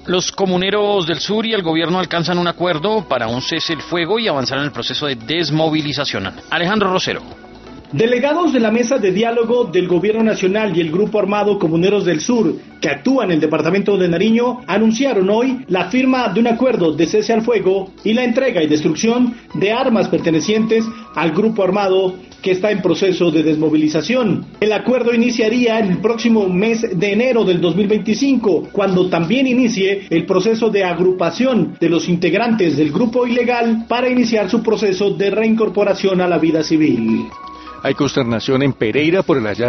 Los comuneros del sur y el gobierno alcanzan un acuerdo para un cese el fuego y avanzar en el proceso de desmovilización. Alejandro Rosero. Delegados de la mesa de diálogo del Gobierno Nacional y el Grupo Armado Comuneros del Sur, que actúan en el departamento de Nariño, anunciaron hoy la firma de un acuerdo de cese al fuego y la entrega y destrucción de armas pertenecientes al Grupo Armado que está en proceso de desmovilización. El acuerdo iniciaría en el próximo mes de enero del 2025, cuando también inicie el proceso de agrupación de los integrantes del grupo ilegal para iniciar su proceso de reincorporación a la vida civil. Hay consternación en Pereira por el hallazgo